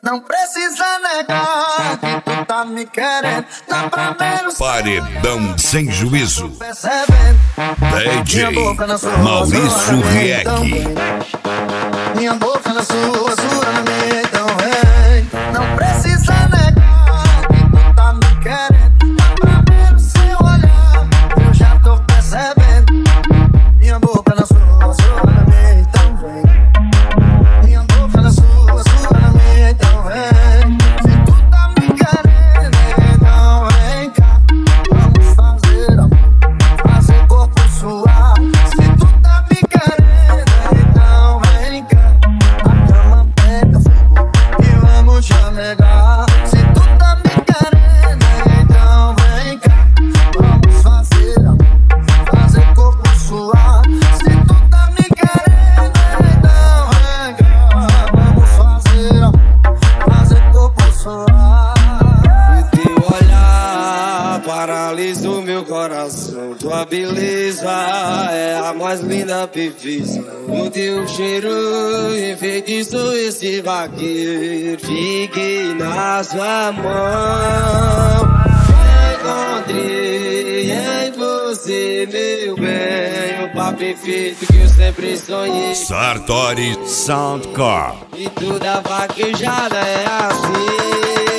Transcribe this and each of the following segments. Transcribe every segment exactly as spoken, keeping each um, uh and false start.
Não precisa negar que tu tá me querendo. Dá pra menos. Paredão sem juízo. Percebendo. D J Maurício Rieck. Minha boca na sua, sua na minha, então vem. Não precisa negar que tu tá me querendo. Dá pra ver o seu olhar, eu já tô percebendo. Minha boca na sua, sua na minha, então vem. Minha boca na sua, sua na minha, então vem. Se tu tá me querendo, então vem cá. Vamos fazer amor, fazer corpo suar. Se tu tá me querendo, então vem cá. A cama pega fogo e vamos chamegar. Se tu tá me querendo, então vem cá. Vamos fazer amor, fazer corpo suar. Se tu tá me querendo, então vem cá. Vamos fazer amor, fazer corpo suar. E teu olhar paralisa o meu coração. Tua beleza é a mais linda perfeição. O teu cheiro enfeitiçou esse vaqueiro. Fiquei na sua mão. Encontrei em você, meu bem, o par perfeito que eu sempre sonhei. Sartori Soundcore. E toda vaquejada é assim.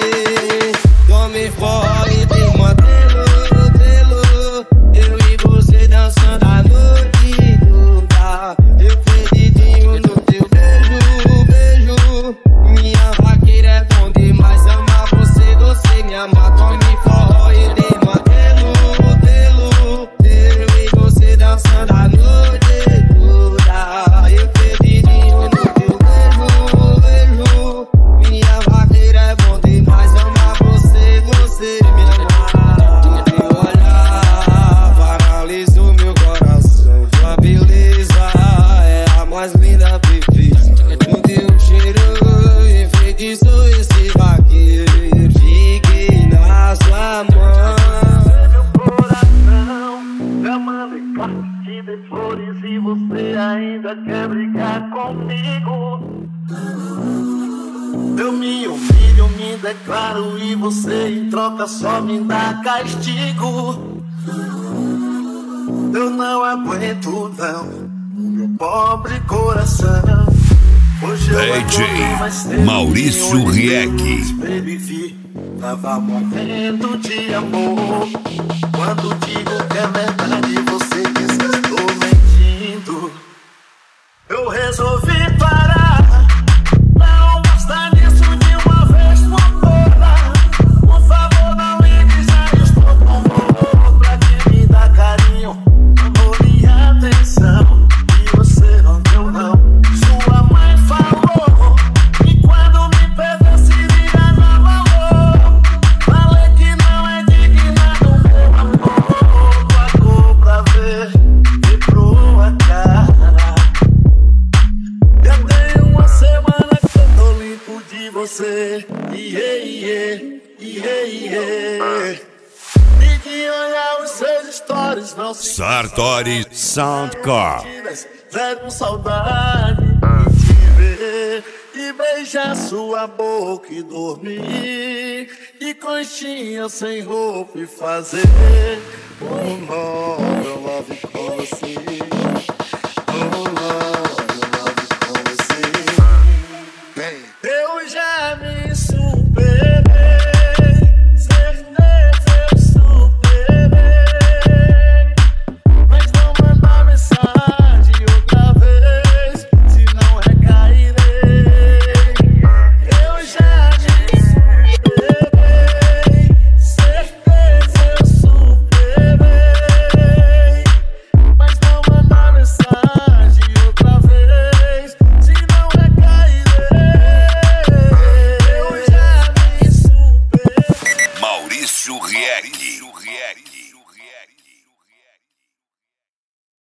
Tome fome, tem modelo, modelo. Eu e você dançando a noite toda. Eu perdidinho no teu beijo, beijo. Minha vaqueira é bom demais, amar você, você me ama. Tome fome, tem modelo, modelo. Eu e você dançando a noite toda. Eu perdidinho no teu beijo, beijo. Minha vaqueira é bom demais, amar você, você me ama. Teu olhar paralisou meu coração. Tua beleza é a mais linda perfeita. O teu cheiro enfeitiçou esse vaqueiro. Fiquei na sua mão. Meu coração, eu mandei cartas, te dei flores e você ainda quer brigar comigo. Eu me humilho, me declaro e você em troca só me dá castigo. Eu não aguento não, meu pobre coração. Hoje eu D J acordei mais cedo Maurício e olhei Rieck. no espelho e vi, tava morrendo de amor. Quando digo que é verdade, você diz que estou mentindo. Eu resolvi parar, não basta nisso de uma vez por todas. Por favor, não ligue, já estou com amor pra que me dá carinho, amor e atenção. E você não deu não, sua mãe falou. E quando me perdesse, diga não, amor. Falei que não é digna do meu amor. Pagou pra ver, quebrou a cara. Já tem uma semana que eu tô limpo de você. Yeah, yeah, yeah, yeah. E de olhar os seus stories não se Sartori Soundcore. zero saudade de te ver e beijar sua boca e dormir. E conchinha sem roupa e fazer um novo love com você. Um novo love com você. Eu já me subi.